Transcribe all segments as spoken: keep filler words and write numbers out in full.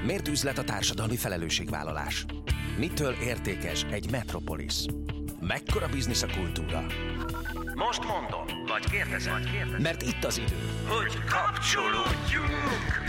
Miért üzlet a társadalmi felelősségvállalás? Mitől értékes egy metropolisz? Mekkora biznisz a kultúra? Most mondom, vagy kérdezem, vagy kérdezem. Mert itt az idő, hogy kapcsolódjunk!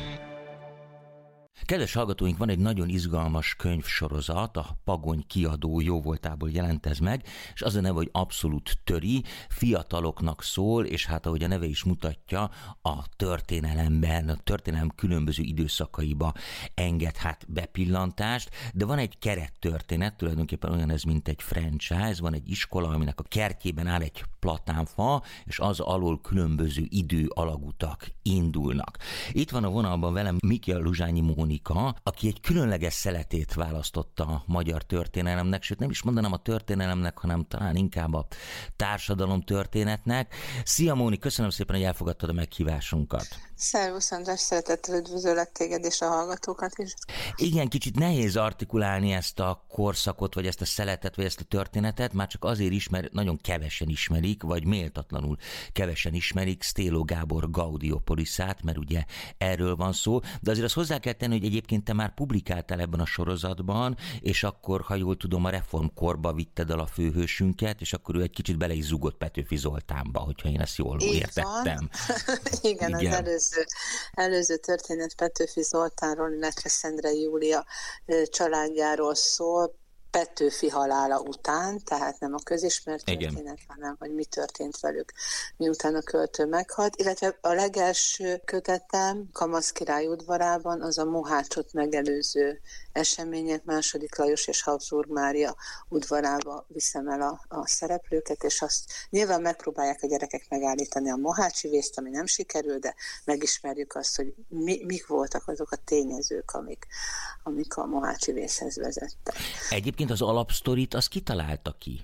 Kedves hallgatóink, van egy nagyon izgalmas könyvsorozat, a Pagony kiadó jóvoltából jelent ez meg, és az a neve, hogy Abszolút Töri, fiataloknak szól, és hát ahogy a neve is mutatja, a történelemben, a történelem különböző időszakaiba enged hát bepillantást, de van egy kerettörténet, tulajdonképpen olyan ez, mint egy franchise, van egy iskola, aminek a kertjében áll egy platánfa, és az alól különböző idő alagutak indulnak. Itt van a vonalban velem Miki Luzsányi Mónika, aki egy különleges szeletét választotta a magyar történelemnek, sőt nem is mondanám a történelemnek, hanem talán inkább a társadalom történetnek. Szia Móni, köszönöm szépen, hogy elfogadtad a meghívásunkat. Szervusz András, szeretettel üdvözöllek téged és a hallgatókat is. Igen, kicsit nehéz artikulálni ezt a korszakot, vagy ezt a szeletet, vagy ezt a történetet, már csak azért is, mert nagyon kevesen ismerik, vagy méltatlanul kevesen ismerik Sztélo Gábor Gaudiopolisát, mert ugye erről van szó, de azért azt hozzá kell tenni, hogy egyébként te már publikáltál ebben a sorozatban, és akkor, ha jól tudom, a reformkorba vitted el a főhősünket, és akkor ő egy kicsit bele is zúgott Petőfi Zoltánba, hogyha én ezt jól Így értettem. Igen, Igen, az előző, előző történet Petőfi Zoltánról, illetve Szendrei Júlia családjáról szól, Petőfi halála után, tehát nem a közismert történet, Igen. hanem hogy mi történt velük, miután a költő meghalt, illetve a legelső kötetem Kamasz király udvarában az a Mohácsot megelőző események, második Lajos és Habsburg Mária udvarába viszem el a, a szereplőket, és azt nyilván megpróbálják a gyerekek megállítani a mohácsi vészt, ami nem sikerül, de megismerjük azt, hogy mi, mik voltak azok a tényezők, amik, amik a mohácsi vészhez vezettek. Egyébként az alapsztorit, az kitalálta ki?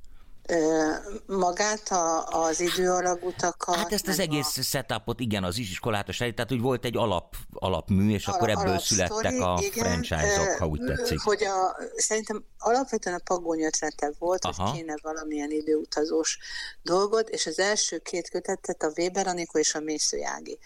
Magát a, az időalagutakat. Hát ezt az egész a... setupot, igen, az iskolát, tehát hogy volt egy alap, alapmű, és Alap, akkor ebből születtek a franchise-ok, ha úgy tetszik. Hogy a, szerintem alapvetően a Pagony ötlete volt, Aha. hogy kéne valamilyen időutazós dolgot, és az első két kötetet a Weber Anikó és a Mészői Ági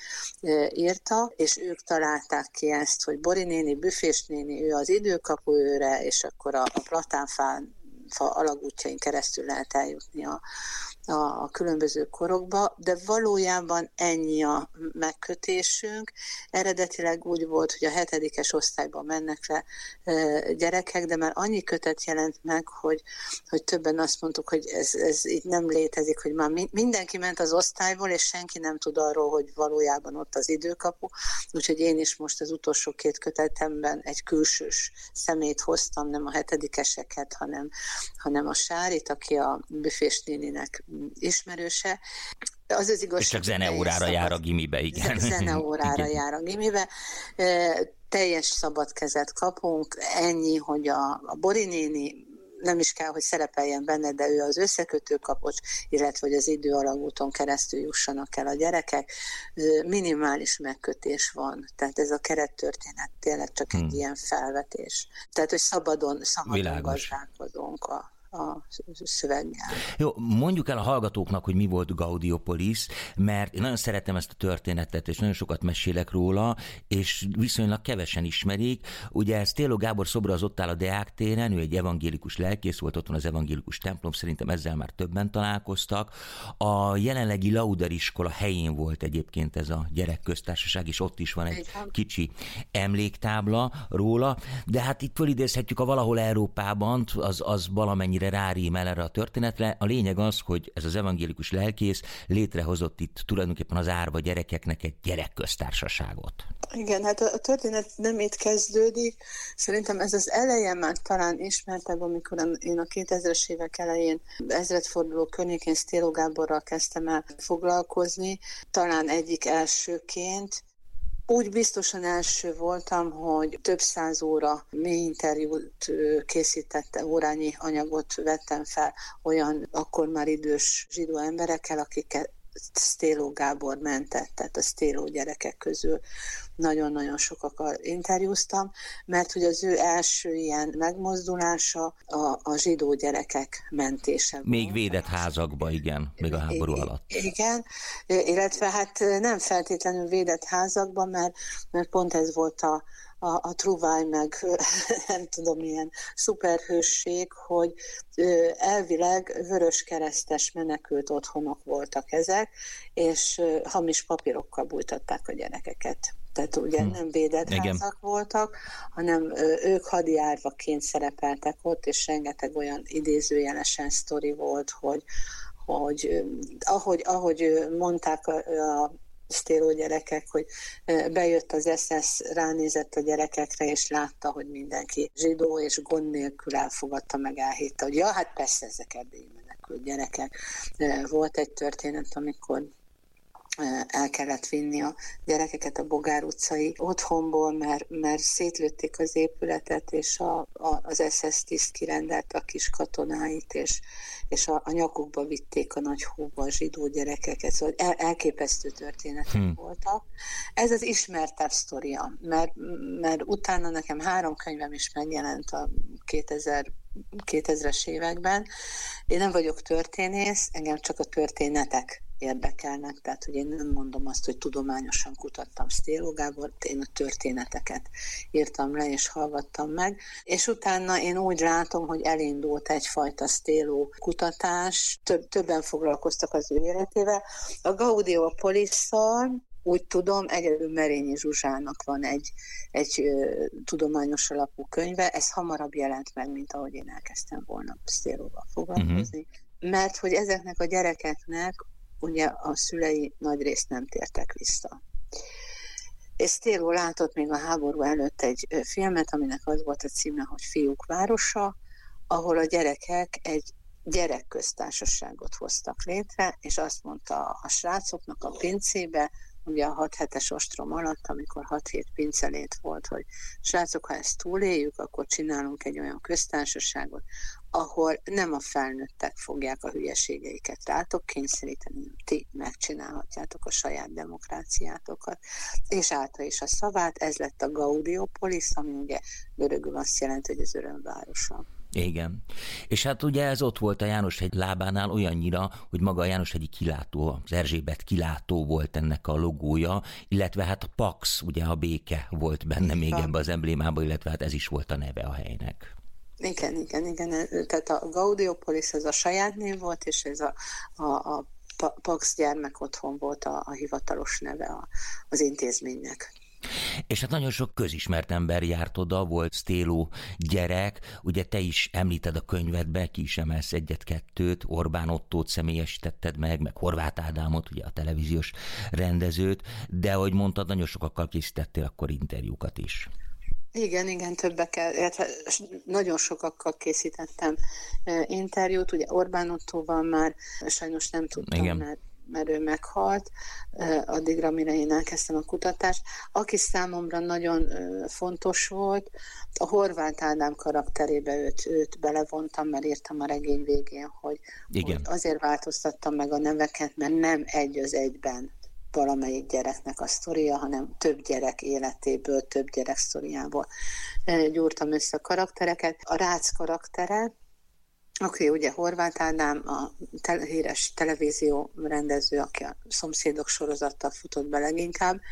írta, és ők találták ki ezt, hogy Bori néni, Büfés néni, ő az időkapu őre, és akkor a, a platánfán fa alagútjain keresztül lehet eljutni a, a, a különböző korokba, de valójában ennyi a megkötésünk. Eredetileg úgy volt, hogy a hetedikes osztályban mennek le e, gyerekek, de már annyi kötet jelent meg, hogy, hogy többen azt mondtuk, hogy ez, ez így nem létezik, hogy már mi, mindenki ment az osztályból, és senki nem tud arról, hogy valójában ott az időkapu. Úgyhogy én is most az utolsó két kötetemben egy külsős szemét hoztam, nem a hetedikeseket, hanem hanem a Sárit, aki a Büfés néninek ismerőse. Az az igazság, és csak zeneórára jár a gimibe, igen. Zeneórára igen. jár a gimibe. E, teljes szabad kezet kapunk, ennyi, hogy a, a Bori néni nem is kell, hogy szerepeljen benne, de ő az összekötő kapocs, illetve hogy az időalagúton keresztül jussanak el a gyerekek. Minimális megkötés van, tehát ez a kerettörténet tényleg csak egy hmm. ilyen felvetés. Tehát, hogy szabadon, szabadon gazdálkodunk a a szöveggel. Jó, mondjuk el a hallgatóknak, hogy mi volt Gaudiopolis, mert én nagyon szeretem ezt a történetet, és nagyon sokat mesélek róla, és viszonylag kevesen ismerik. Ugye Sztélo Gábor szobra az ott áll a Deák téren, ő egy evangélikus lelkész volt, ott van az evangélikus templom, szerintem ezzel már többen találkoztak. A jelenlegi Lauder iskola helyén volt egyébként ez a gyerekköztársaság, és ott is van egy kicsi emléktábla róla, de hát itt fölidézhetjük a valahol Európában, az, az valamennyi rárímel erre a történetre. A lényeg az, hogy ez az evangélikus lelkész létrehozott itt tulajdonképpen az árva gyerekeknek egy gyerekköztársaságot. Igen, hát a történet nem itt kezdődik. Szerintem ez az eleje már talán ismertebb, amikor én a kétezres évek elején ezredforduló környékén Sztélo Gáborral kezdtem el foglalkozni. Talán egyik elsőként. Úgy biztosan első voltam, hogy több száz óra mély interjút készítettem, órányi anyagot vettem fel olyan akkor már idős zsidó emberekkel, akiket Sztélo Gábor mentett, tehát a Sztélo gyerekek közül nagyon-nagyon sokakkal interjúztam, mert hogy az ő első ilyen megmozdulása a, a zsidó gyerekek mentése. Még volt. Védett házakba, igen, még a háború I- alatt. Igen, illetve hát nem feltétlenül védett házakban, mert, mert pont ez volt a a, a truváj, meg nem tudom, milyen szuperhősség, hogy elvileg vöröskeresztes menekült otthonok voltak ezek, és hamis papírokkal bújtatták a gyerekeket. Tehát ugye hmm. nem védett Igen. házak voltak, hanem ők hadijárvaként szerepeltek ott, és rengeteg olyan idézőjelesen sztori volt, hogy, hogy ahogy, ahogy mondták a, a Stéló gyerekek, hogy bejött az es es, ránézett a gyerekekre, és látta, hogy mindenki zsidó, és gond nélkül elfogadta, meg elhitte, hogy ja, hát persze ezek erdélyi menekült gyerekek. Volt egy történet, amikor el kellett vinni a gyerekeket a Bogár utcai otthonból, mert, mert szétlőtték az épületet, és a, a, az es es tiszt kirendelte a kis katonáit, és, és a, a nyakukba vitték a nagy hóba a zsidó gyerekeket. Szóval el, elképesztő történetek hmm. voltak. Ez az ismertebb sztoria, mert, mert utána nekem három könyvem is megjelent a kétezres években. Én nem vagyok történész, engem csak a történetek érdekelnek, tehát hogy én nem mondom azt, hogy tudományosan kutattam Stéló Gábort, én a történeteket írtam le és hallgattam meg, és utána én úgy látom, hogy elindult egyfajta Stéló kutatás, több, többen foglalkoztak az ő életével. A Gaudiopolisszal úgy tudom, egyedül Merényi Zsuzsának van egy, egy ö, tudományos alapú könyve, ez hamarabb jelent meg, mint ahogy én elkezdtem volna Stélóval foglalkozni, uh-huh. mert hogy ezeknek a gyerekeknek ugye a szülei nagyrészt nem tértek vissza. És Stéló látott még a háború előtt egy filmet, aminek az volt a címe, hogy Fiúk városa, ahol a gyerekek egy gyerekköztársaságot hoztak létre, és azt mondta a srácoknak a pincébe, ugye a hat hetes ostrom alatt, amikor hat hét pincelét volt, hogy srácok, ha ezt túléljük, akkor csinálunk egy olyan köztársaságot, ahol nem a felnőttek fogják a hülyeségeiket rátok kényszeríteni, ti megcsinálhatjátok a saját demokráciátokat. És állta is a szavát, ez lett a Gaudiopolis, ami ugye görögül azt jelenti, hogy az örömvárosa. Igen. És hát ugye ez ott volt a Jánoshegy lábánál olyannyira, hogy maga a Jánoshegyi kilátó, az Erzsébet kilátó volt ennek a logója, illetve hát a Pax, ugye a béke volt benne még ebbe az emblémában, illetve hát ez is volt a neve a helynek. Igen, igen, igen. Tehát a Gaudiopolis ez a saját név volt, és ez a, a, a Pax gyermek otthon volt a, a hivatalos neve a, az intézménynek. És hát nagyon sok közismert ember járt oda, volt Stéló gyerek, ugye te is említed a könyvedbe, ki is emelsz egyet-kettőt, Orbán Ottót személyesítetted meg, meg Horváth Ádámot, ugye a televíziós rendezőt, de ahogy mondtad, nagyon sokakkal készítettél akkor interjúkat is. Igen, igen, többekkel, illetve nagyon sokakkal készítettem interjút, ugye Orbán Ottóval már sajnos nem tudtam, igen. mert mert ő meghalt, addigra, mire én elkezdtem a kutatást. Aki számomra nagyon fontos volt, a Horváth Ádám karakterébe őt, őt belevontam, mert írtam a regény végén, hogy, hogy azért változtattam meg a neveket, mert nem egy az egyben valamelyik gyereknek a sztoria, hanem több gyerek életéből, több gyerek sztoriából gyúrtam össze a karaktereket. A Rácz karaktere, aki ugye Horváth Ádám, a te- híres televízió rendező, aki a Szomszédok sorozattal futott be leginkább,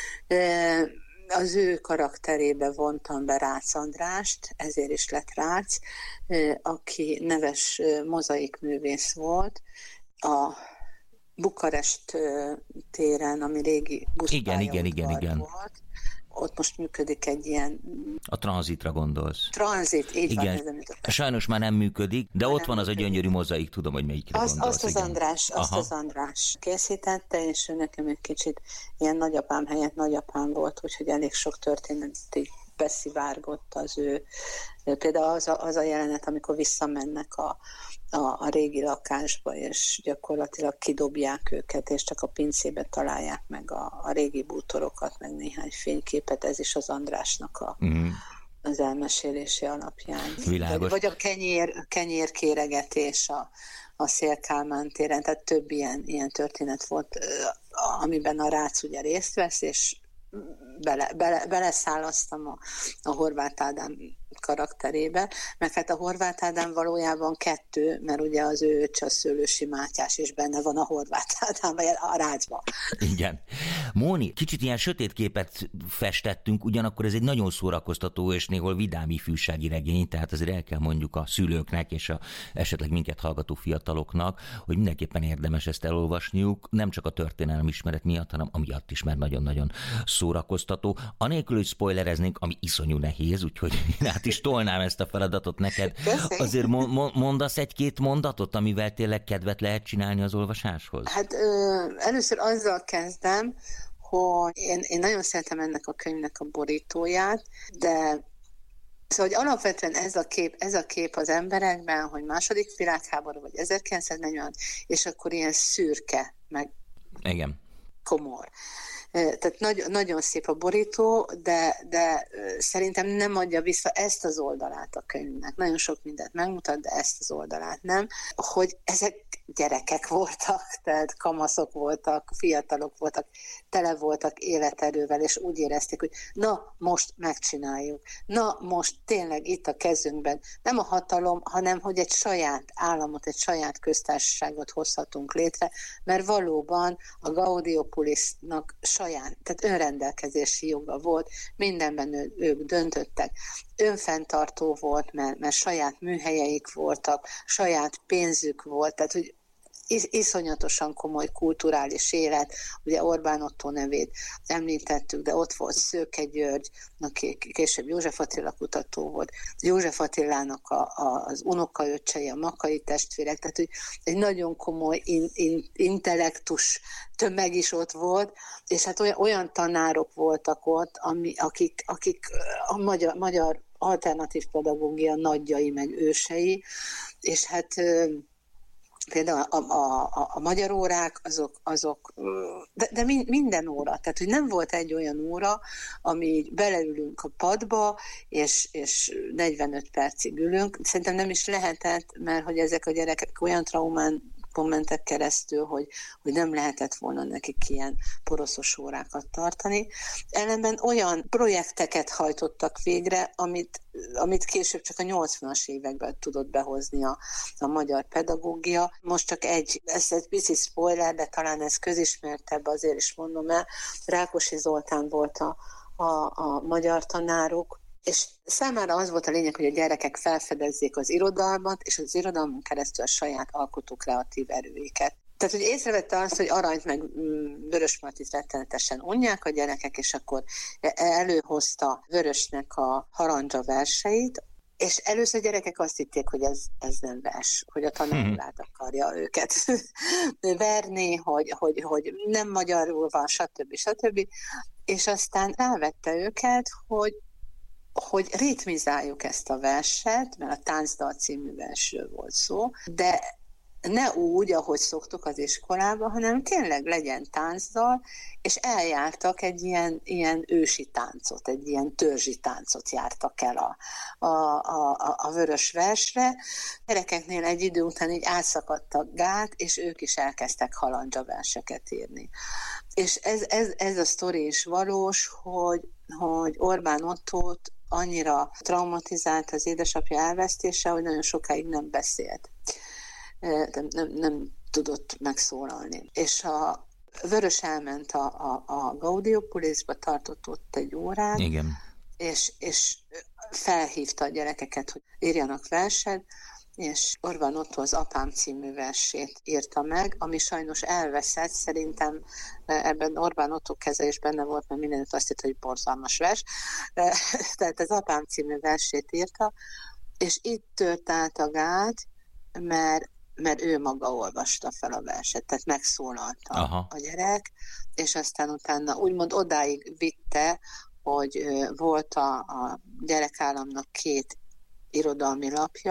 az ő karakterébe vontam be Rácz Andrást, ezért is lett Rácz, aki neves mozaikművész volt, a Bukarest téren, ami régi buszpályaudvar igen, igen, igen, igen. volt. Ott most működik egy ilyen... A tranzitra gondolsz. Tranzit, így igen. van. Ez sajnos már nem működik, de már ott van az működik. A gyönyörű mozaik, tudom, hogy melyikre az, gondolsz. Azt az, András, azt az András készítette, és ő nekem egy kicsit ilyen nagyapám helyett nagyapám volt, úgyhogy elég sok történeti beszivárgott az ő. Például az a, az a jelenet, amikor visszamennek a, a, a régi lakásba, és gyakorlatilag kidobják őket, és csak a pincébe találják meg a, a régi bútorokat, meg néhány fényképet, ez is az Andrásnak a, mm. az elmesélési alapján. Világos. Vagy, vagy a kenyér, kenyérkéregetés a, a Széll-Kálmán téren, tehát több ilyen, ilyen történet volt, amiben a Rácz ugye részt vesz, és bele, bele, beleszállaztam a, a Horváth Ádám karakterébe, meg hát a Horváth Ádám valójában kettő, mert ugye az ő öccse a Szőlősi Mátyás is benne van a Horváth Ádámban, a Rácsban. Igen. Móni, kicsit ilyen sötét képet festettünk, ugyanakkor ez egy nagyon szórakoztató és néhol vidám ifjúsági regény, tehát azért el kell mondjuk a szülőknek és a esetleg minket hallgató fiataloknak, hogy mindenképpen érdemes ezt elolvasniuk, nem csak a történelem ismeret miatt, hanem amiatt is, mert nagyon-nagyon szórakoztató. Anélkül, hogy spoilereznénk, ami iszonyú nehéz, úgyhogy én át is tolnám ezt a feladatot neked. Köszönjük. Azért mo- mondasz egy-két mondatot, amivel tényleg kedvet lehet csinálni az olvasáshoz? Hát ö, először azzal kezdem, hogy én, én nagyon szeretem ennek a könyvnek a borítóját, de szóval, hogy alapvetően ez a kép, ez a kép az emberekben, hogy második világháború, vagy ezerkilencszáznegyven, és akkor ilyen szürke, meg igen. komor. Tehát nagy, nagyon szép a borító, de, de szerintem nem adja vissza ezt az oldalát a könyvnek. Nagyon sok mindent megmutat, de ezt az oldalát nem. Hogy ezek gyerekek voltak, tehát kamaszok voltak, fiatalok voltak, tele voltak életerővel, és úgy érezték, hogy na, most megcsináljuk. Na, most tényleg itt a kezünkben nem a hatalom, hanem hogy egy saját államot, egy saját köztársaságot hozhatunk létre, mert valóban a Gaudiopolisnak saját, tehát önrendelkezési joga volt, mindenben ő, ők döntöttek. Önfenntartó volt, mert, mert saját műhelyeik voltak, saját pénzük volt, tehát hogy iszonyatosan komoly kulturális élet, ugye Orbán Ottó nevét említettük, de ott volt Szőke György, aki később József Attila kutató volt, József Attilának a, a, az unokaöccsei, a Makay testvérek, tehát hogy egy nagyon komoly in, in, intellektus tömeg is ott volt, és hát olyan, olyan tanárok voltak ott, ami, akik, akik a magyar, magyar alternatív pedagógia nagyjai, meg ősei, és hát például a, a, a, a magyar órák, azok, azok de, de minden óra, tehát hogy nem volt egy olyan óra, ami így beleülünk a padba, és, és negyvenöt percig ülünk. Szerintem nem is lehetett, mert hogy ezek a gyerekek olyan traumán mentek keresztül, hogy, hogy nem lehetett volna nekik ilyen poroszos órákat tartani. Ellenben olyan projekteket hajtottak végre, amit, amit később csak a nyolcvanas években tudott behozni a, a magyar pedagógia. Most csak egy, ez egy pici spoiler, de talán ez közismertebb, azért is mondom el, Rákosi Zoltán volt a, a, a magyar tanáruk, és számára az volt a lényeg, hogy a gyerekek felfedezzék az irodalmat, és az irodalmon keresztül a saját alkotó kreatív erőiket. Tehát, hogy észrevette azt, hogy Aranyt meg Vörösmartit rettenetesen unják a gyerekek, és akkor előhozta Vörösnek a Harandzsa verseit, és először a gyerekek azt hitték, hogy ez, ez nem vers, hogy a tanár át akarja őket verni, hogy, hogy, hogy nem magyarul van, stb. stb. És aztán rávette őket, hogy hogy ritmizáljuk ezt a verset, mert a Táncdal című versről volt szó, de ne úgy, ahogy szoktuk az iskolában, hanem tényleg legyen táncdal, és eljártak egy ilyen, ilyen ősi táncot, egy ilyen törzsi táncot jártak el a, a, a, a vörös versre. A gyerekeknél egy idő után így átszakadt a gát, és ők is elkezdtek halandzsa verseket írni. És ez, ez, ez a sztori is valós, hogy, hogy Orbán Ottót annyira traumatizált az édesapja elvesztése, hogy nagyon sokáig nem beszélt. Nem, nem, nem tudott megszólalni. És a Vörös elment a, a, a Gaudiopolisba, tartott ott egy órát, igen. És, és felhívta a gyerekeket, hogy írjanak verset, és Orbán Ottó az Apám című versét írta meg, ami sajnos elveszett, szerintem ebben Orbán Ottó keze is benne volt, mert mindenütt azt hitt, hogy borzalmas vers. Tehát az Apám című versét írta, és itt tört át a gát, mert, mert ő maga olvasta fel a verset, tehát megszólalta Aha. a gyerek, és aztán utána úgymond odáig vitte, hogy volt a, a gyerekállamnak két irodalmi lapja,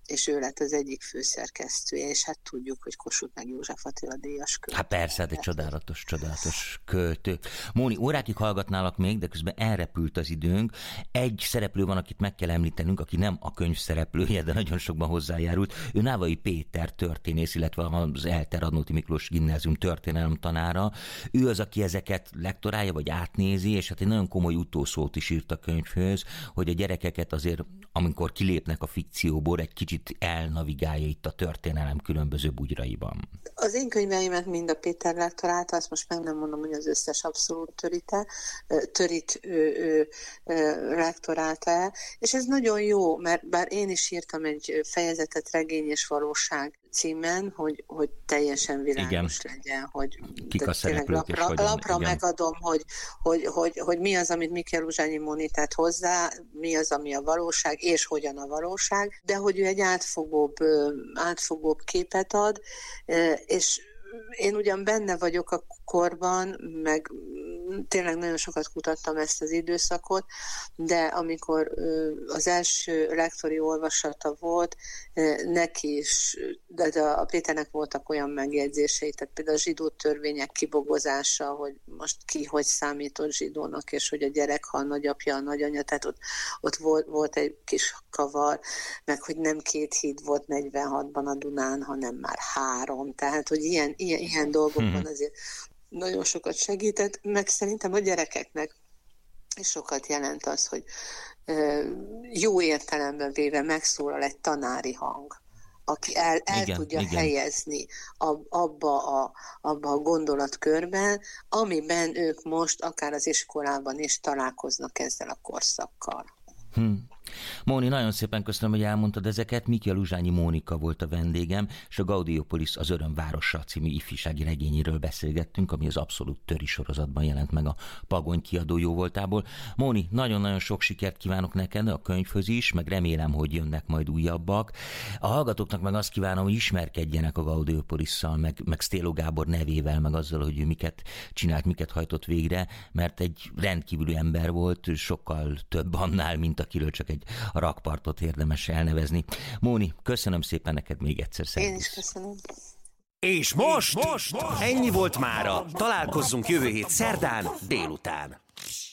és ő lett az egyik főszerkesztője, és hát tudjuk, hogy Kossuth meg József Attila díjas költő. Hát persze, hát egy csodálatos, csodálatos költő. Móni, órákig hallgatnálak még, de közben elrepült az időnk. Egy szereplő van, akit meg kell említenünk, aki nem a könyv szereplője, de nagyon sokban hozzájárult. Ő Návai Péter történész, illetve az ELTE Radnóti Miklós Gimnázium történelem tanára. Ő az, aki ezeket lektorálja, vagy átnézi, és hát egy nagyon komoly utószót is írt a könyvhöz, hogy a gyerekeket azért, amikor kilépnek a fikcióból, egy kicsit elnavigálja itt a történelem különböző bugyraiban. Az én könyveimet mind a Péter lektorálta, azt most meg nem mondom, hogy az összes abszolút törite, törit ő, ő, ő, lektorálta el, és ez nagyon jó, mert bár én is írtam egy fejezetet Regény és valóság címen, hogy, hogy teljesen világos igen. legyen, hogy kik a szereplők lapra, és hogyan, lapra megadom, hogy, hogy, hogy, hogy mi az, amit Mikkel Uzsányi Móni tett hozzá, mi az, ami a valóság, és hogyan a valóság, de hogy ő egy átfogóbb, átfogóbb képet ad, és én ugyan benne vagyok a korban, meg tényleg nagyon sokat kutattam ezt az időszakot, de amikor az első lektori olvasata volt, neki is, de a Péternek voltak olyan megjegyzései, tehát például a zsidó törvények kibogozása, hogy most ki hogy számított zsidónak, és hogy a gyerek, ha a nagyapja, a nagyanya, tehát ott, ott volt, volt egy kis kavar, meg hogy nem két híd volt negyvenhatban a Dunán, hanem már három, tehát hogy ilyen, ilyen, ilyen dolgokban azért nagyon sokat segített, meg szerintem a gyerekeknek és sokat jelent az, hogy jó értelemben véve megszólal egy tanári hang, aki el, el igen, tudja igen. helyezni abba a, abba a gondolatkörben, amiben ők most akár az iskolában is találkoznak ezzel a korszakkal. Hm. Móni, nagyon szépen köszönöm, hogy elmondtad ezeket. Mikkel Uzsányi Mónika volt a vendégem, és a Gaudiopolis az Öröm városa című ifjúsági regényéről beszélgettünk, ami az Abszolút Töri sorozatban jelent meg a Pagony kiadó jóvoltából. Móni, nagyon-nagyon sok sikert kívánok neked a könyvhöz is, meg remélem, hogy jönnek majd újabbak. A hallgatóknak meg azt kívánom, hogy ismerkedjenek a Gaudiopolisszal, meg, meg Sztélo Gábor nevével, meg azzal, hogy ő miket csinált, miket hajtott végre, mert egy rendkívüli ember volt, sokkal több annál, mint akiről csak egy a rakpartot érdemes elnevezni. Móni, köszönöm szépen neked még egyszer. Szervusz. Én is köszönöm. És most, most, most ennyi volt mára. Találkozzunk jövő hét szerdán délután.